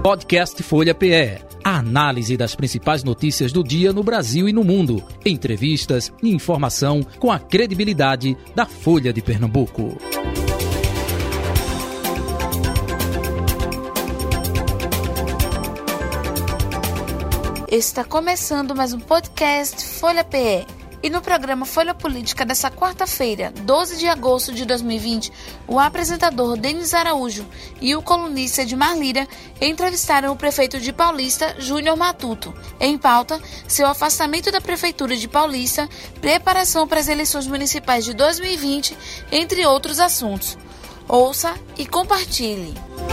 Podcast Folha PE. A análise das principais notícias do dia no Brasil e no mundo. Entrevistas e informação com a credibilidade da Folha de Pernambuco. Está começando mais um podcast Folha PE. E no programa Folha Política dessa quarta-feira, 12 de agosto de 2020, o apresentador Denis Araújo e o colunista Edmar Lira entrevistaram o prefeito de Paulista, Júnior Matuto. Em pauta, seu afastamento da prefeitura de Paulista, preparação para as eleições municipais de 2020, entre outros assuntos. Ouça e compartilhe.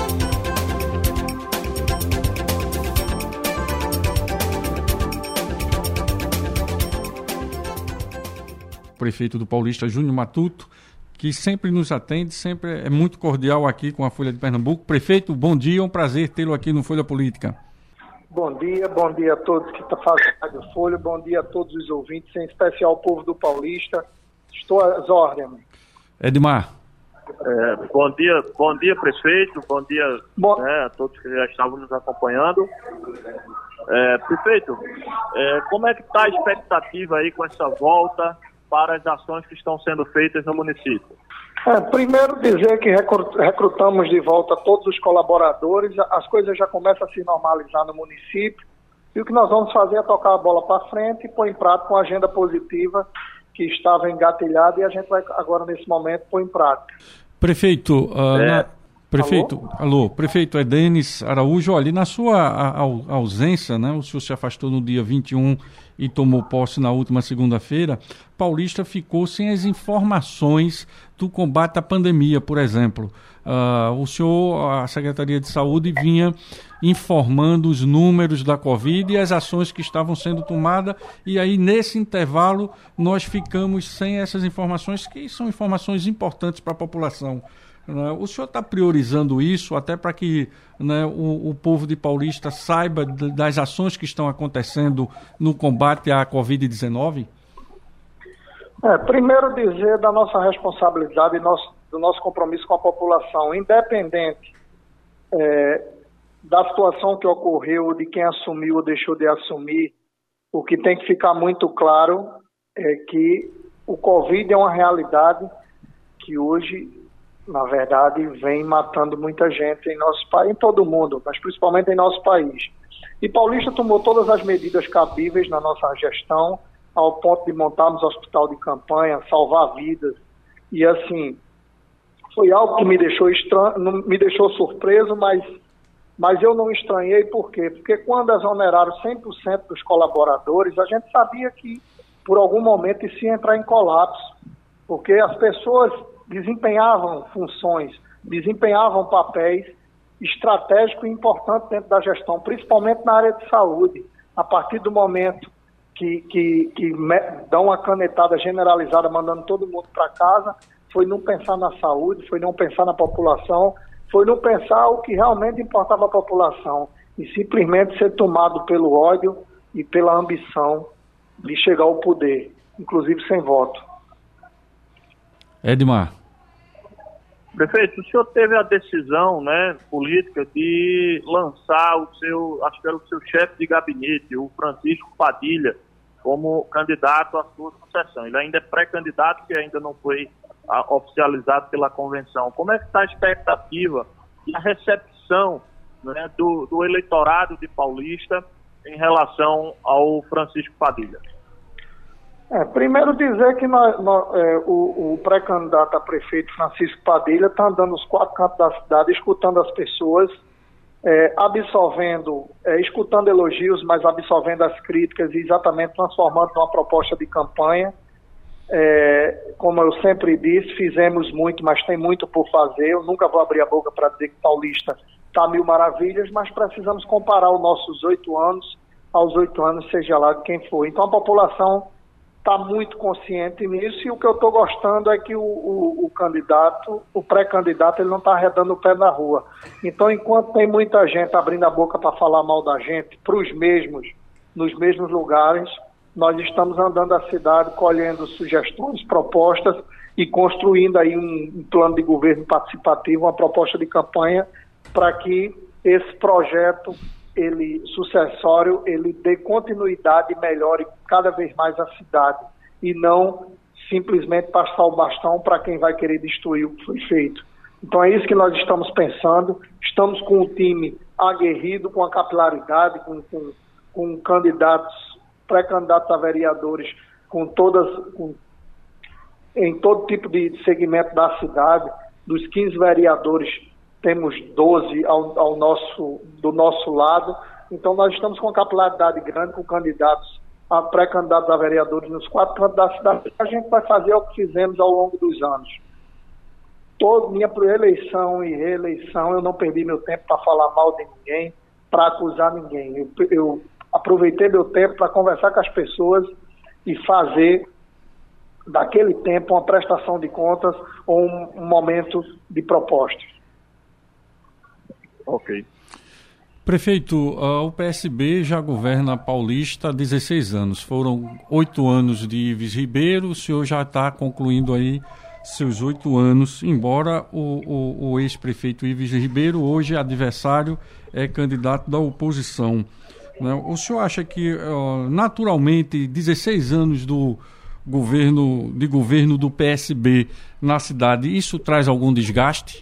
Prefeito do Paulista, Júnior Matuto, que sempre nos atende, sempre é muito cordial aqui com a Folha de Pernambuco. Prefeito, bom dia, é um prazer tê-lo aqui no Folha Política. Bom dia a todos que estão fazendo a Folha, bom dia a todos os ouvintes, em especial o povo do Paulista. Estou às ordens. Edmar. Bom dia, prefeito, bom dia a todos que já estavam nos acompanhando. Prefeito, como é que está a expectativa aí com essa volta para as ações que estão sendo feitas no município? Primeiro dizer que recrutamos de volta todos os colaboradores, as coisas já começam a se normalizar no município, e o que nós vamos fazer é tocar a bola para frente e pôr em prática uma agenda positiva que estava engatilhada e a gente vai agora nesse momento pôr em prática. Prefeito, Prefeito, é Denis Araújo. Olha, na sua ausência, né, o senhor se afastou no dia 21 e tomou posse na última segunda-feira. Paulista ficou sem as informações do combate à pandemia, por exemplo. O senhor, a Secretaria de Saúde, vinha informando os números da Covid e as ações que estavam sendo tomadas, e aí nesse intervalo nós ficamos sem essas informações, que são informações importantes para a população. O senhor está priorizando isso até para que, né, o povo de Paulista saiba das ações que estão acontecendo no combate à Covid-19? Primeiro dizer da nossa responsabilidade e do nosso compromisso com a população, independente da situação que ocorreu, de quem assumiu ou deixou de assumir. O que tem que ficar muito claro é que o Covid é uma realidade que hoje, na verdade, vem matando muita gente em nosso país, em todo o mundo, mas principalmente em nosso país. E Paulista tomou todas as medidas cabíveis na nossa gestão, ao ponto de montarmos hospital de campanha, salvar vidas. E assim, foi algo que me deixou me deixou surpreso, mas eu não estranhei. Por quê? Porque quando exoneraram 100% dos colaboradores, a gente sabia que por algum momento isso ia entrar em colapso, porque as pessoas desempenhavam funções, desempenhavam papéis estratégicos e importantes dentro da gestão, principalmente na área de saúde. A partir do momento que dão uma canetada generalizada, mandando todo mundo para casa, foi não pensar na saúde, foi não pensar na população, foi não pensar o que realmente importava à população, e simplesmente ser tomado pelo ódio e pela ambição de chegar ao poder, inclusive sem voto. Edmar. Prefeito, o senhor teve a decisão, né, política de lançar acho que era o seu chefe de gabinete, o Francisco Padilha, como candidato à sua sucessão. Ele ainda é pré-candidato, que ainda não foi oficializado pela convenção. Como é que está a expectativa e a recepção, né, do eleitorado de Paulista em relação ao Francisco Padilha? Primeiro dizer que o pré-candidato a prefeito Francisco Padilha está andando nos 4 cantos da cidade, escutando as pessoas, escutando elogios, mas absorvendo as críticas e exatamente transformando numa proposta de campanha. Como eu sempre disse, fizemos muito, mas tem muito por fazer. Eu nunca vou abrir a boca para dizer que Paulista está a mil maravilhas, mas precisamos comparar os nossos 8 anos aos 8 anos, seja lá de quem for. Então a população está muito consciente nisso, e o que eu estou gostando é que o candidato, o pré-candidato, ele não está arredando o pé na rua. Então, enquanto tem muita gente abrindo a boca para falar mal da gente, nos mesmos lugares, nós estamos andando a cidade, colhendo sugestões, propostas e construindo aí um plano de governo participativo, uma proposta de campanha para que esse projeto sucessório, ele dê continuidade e melhore cada vez mais a cidade, e não simplesmente passar o bastão para quem vai querer destruir o que foi feito. Então é isso que nós estamos pensando. Estamos com o time aguerrido, com a capilaridade, com candidatos, pré-candidatos a vereadores, em todo tipo de segmento da cidade. Dos 15 vereadores, temos 12 do nosso lado. Então nós estamos com uma capilaridade grande, com candidatos, pré-candidatos a vereadores nos 4 cantos da cidade. A gente vai fazer o que fizemos ao longo dos anos. Minha eleição e reeleição, eu não perdi meu tempo para falar mal de ninguém, para acusar ninguém. Eu aproveitei meu tempo para conversar com as pessoas e fazer daquele tempo uma prestação de contas ou um momento de propostas. Ok. Prefeito, o PSB já governa a Paulista há 16 anos. Foram 8 anos de Ives Ribeiro, o senhor já está concluindo aí seus 8 anos, embora o ex-prefeito Ives Ribeiro, hoje adversário, é candidato da oposição. Né? O senhor acha que, naturalmente, 16 anos do governo do PSB na cidade, isso traz algum desgaste?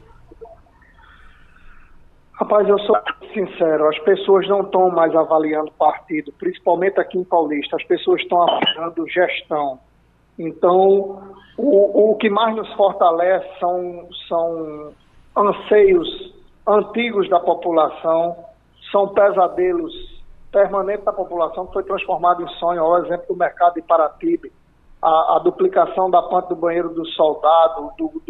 Rapaz, eu sou sincero, as pessoas não estão mais avaliando partido, principalmente aqui em Paulista, as pessoas estão avaliando gestão. Então, o que mais nos fortalece são anseios antigos da população, são pesadelos permanentes da população que foi transformado em sonho. Ao exemplo do mercado de Paratibe, a duplicação da planta do banheiro do soldado,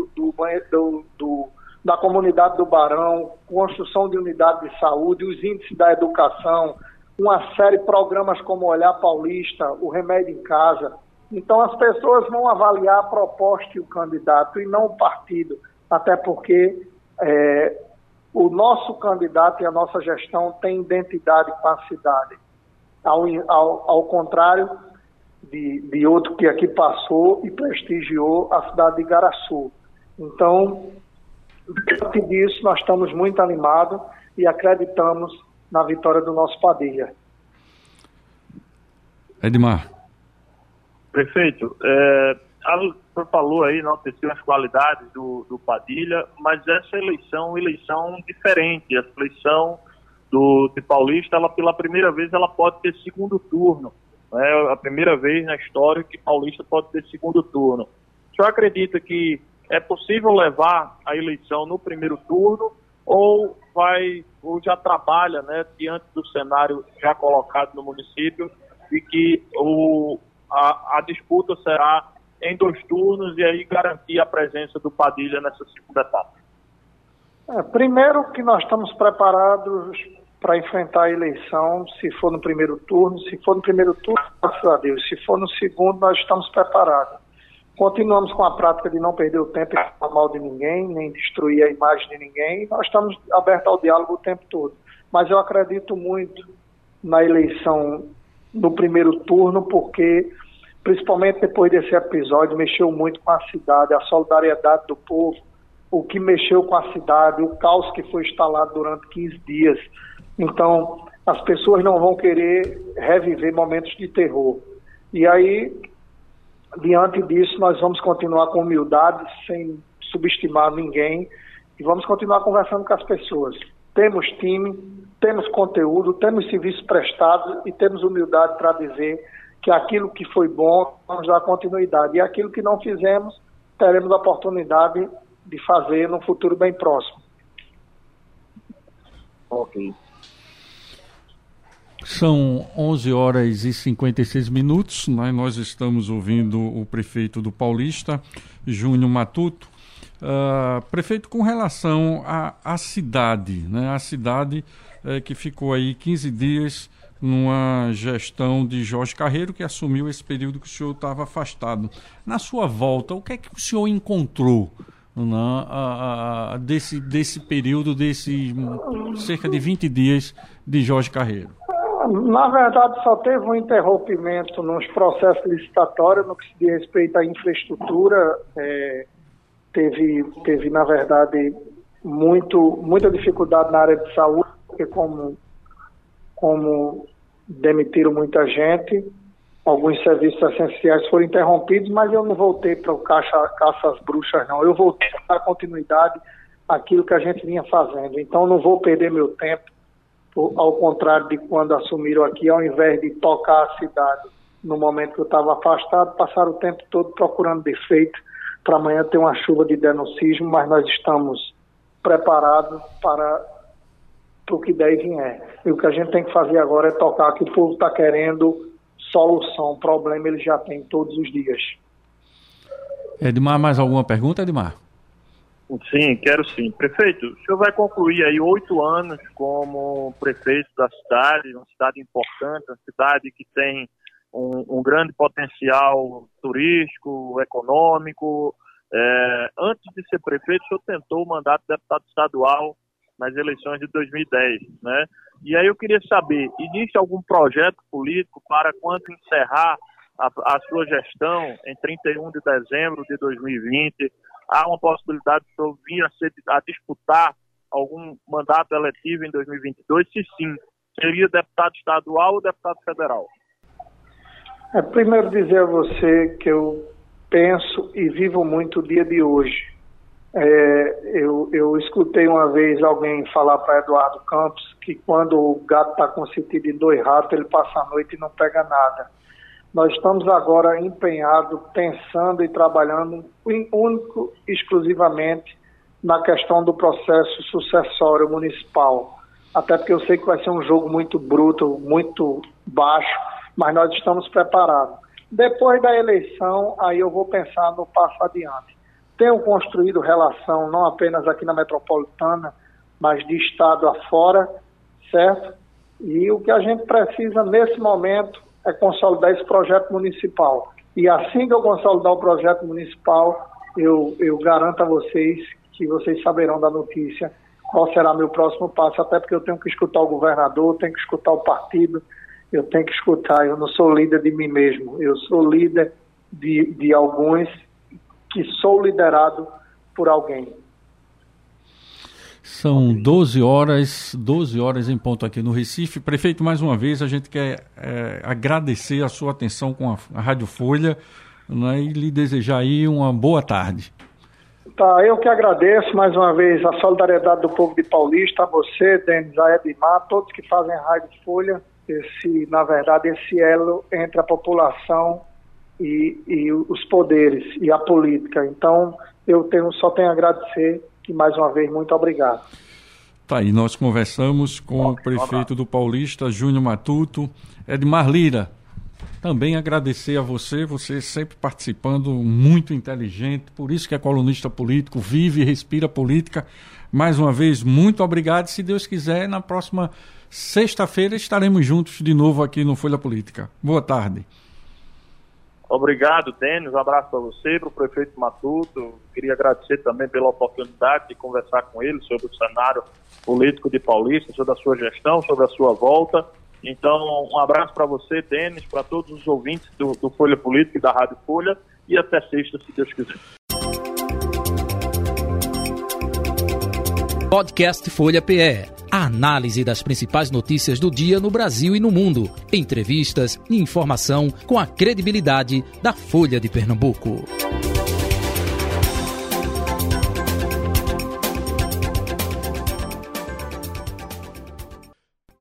da comunidade do Barão, construção de unidade de saúde, os índices da educação, uma série de programas como Olhar Paulista, o Remédio em Casa. Então as pessoas vão avaliar a proposta e o candidato e não o partido, até porque o nosso candidato e a nossa gestão tem identidade com a cidade, ao contrário de outro que aqui passou e prestigiou a cidade de Igaraçu. Então, diante disso, nós estamos muito animados e acreditamos na vitória do nosso Padilha. Edmar. Prefeito, o senhor falou aí, não teceu as qualidades do Padilha, mas essa eleição diferente. Essa eleição de Paulista, ela pela primeira vez ela pode ter segundo turno. É a primeira vez na história que Paulista pode ter segundo turno. O senhor acredita que é possível levar a eleição no primeiro turno ou já trabalha, né, diante do cenário já colocado no município e que a disputa será em 2 turnos e aí garantir a presença do Padilha nessa segunda etapa? Primeiro que nós estamos preparados para enfrentar a eleição, se for no primeiro turno. Se for no primeiro turno, graças a Deus. Se for no segundo, nós estamos preparados. Continuamos com a prática de não perder o tempo e falar mal de ninguém, nem destruir a imagem de ninguém. Nós estamos abertos ao diálogo o tempo todo. Mas eu acredito muito na eleição no primeiro turno, porque, principalmente depois desse episódio, mexeu muito com a cidade, a solidariedade do povo, o que mexeu com a cidade, o caos que foi instalado durante 15 dias. Então, as pessoas não vão querer reviver momentos de terror. E aí, diante disso, nós vamos continuar com humildade, sem subestimar ninguém, e vamos continuar conversando com as pessoas. Temos time, temos conteúdo, temos serviço prestado e temos humildade para dizer que aquilo que foi bom, vamos dar continuidade. E aquilo que não fizemos, teremos a oportunidade de fazer no futuro bem próximo. Ok. São 11 horas e 56 minutos, né? Nós estamos ouvindo o prefeito do Paulista, Júnior Matuto. Prefeito, com relação à cidade, né? A cidade que ficou aí 15 dias numa gestão de Jorge Carreiro, que assumiu esse período que o senhor estava afastado. Na sua volta, o que é que o senhor encontrou, né, desse período, cerca de 20 dias de Jorge Carreiro? Na verdade, só teve um interrompimento nos processos licitatórios no que se diz respeito à infraestrutura. Teve, na verdade, muita dificuldade na área de saúde, porque como demitiram muita gente, alguns serviços essenciais foram interrompidos, mas eu não voltei para o caça às bruxas, não. Eu voltei para a continuidade àquilo que a gente vinha fazendo. Então, não vou perder meu tempo, ao contrário de quando assumiram aqui, ao invés de tocar a cidade no momento que eu estava afastado, passaram o tempo todo procurando defeito para amanhã ter uma chuva de denuncismo, mas nós estamos preparados para o que der e vier. E o que a gente tem que fazer agora é tocar, que o povo está querendo solução, problema ele já tem todos os dias. Edmar, mais alguma pergunta, Edmar? Sim, quero sim. Prefeito, o senhor vai concluir aí 8 anos como prefeito da cidade, uma cidade importante, uma cidade que tem um grande potencial turístico, econômico. Antes de ser prefeito, o senhor tentou o mandato de deputado estadual nas eleições de 2010, né? E aí eu queria saber, existe algum projeto político para quando encerrar a sua gestão em 31 de dezembro de 2020, há uma possibilidade de o senhor vir a disputar algum mandato eletivo em 2022? Se sim, seria deputado estadual ou deputado federal? Primeiro dizer a você que eu penso e vivo muito o dia de hoje. Eu escutei uma vez alguém falar para Eduardo Campos que quando o gato está consentido em 2 ratos, ele passa a noite e não pega nada. Nós estamos agora empenhados, pensando e trabalhando único, exclusivamente na questão do processo sucessório municipal. Até porque eu sei que vai ser um jogo muito bruto, muito baixo, mas nós estamos preparados. Depois da eleição, aí eu vou pensar no passo adiante. Tenho construído relação, não apenas aqui na metropolitana, mas de estado afora, certo? E o que a gente precisa nesse momento é consolidar esse projeto municipal. E assim que eu consolidar o projeto municipal, eu garanto a vocês que vocês saberão da notícia qual será meu próximo passo, até porque eu tenho que escutar o governador, tenho que escutar o partido, eu tenho que escutar, eu não sou líder de mim mesmo, eu sou líder de alguns que sou liderado por alguém. São 12 horas em ponto aqui no Recife. Prefeito, mais uma vez, a gente quer agradecer a sua atenção com a Rádio Folha, né, e lhe desejar aí uma boa tarde. Tá, eu que agradeço mais uma vez a solidariedade do povo de Paulista, a você, Denis, a Edmar, todos que fazem a Rádio Folha, esse elo entre a população e os poderes e a política. Então, eu só tenho a agradecer e, mais uma vez, muito obrigado. Tá aí, nós conversamos com o prefeito do Paulista, Júnior Matuto. Edmar Lira, também agradecer a você sempre participando, muito inteligente, por isso que é colunista político, vive e respira política. Mais uma vez, muito obrigado. Se Deus quiser, na próxima sexta-feira estaremos juntos de novo aqui no Folha Política. Boa tarde. Obrigado, Denis. Um abraço para você, para o prefeito Matuto. Queria agradecer também pela oportunidade de conversar com ele sobre o cenário político de Paulista, sobre a sua gestão, sobre a sua volta. Então, um abraço para você, Denis, para todos os ouvintes do Folha Política e da Rádio Folha, e até sexta, se Deus quiser. Podcast Folha PE. A análise das principais notícias do dia no Brasil e no mundo. Entrevistas e informação com a credibilidade da Folha de Pernambuco.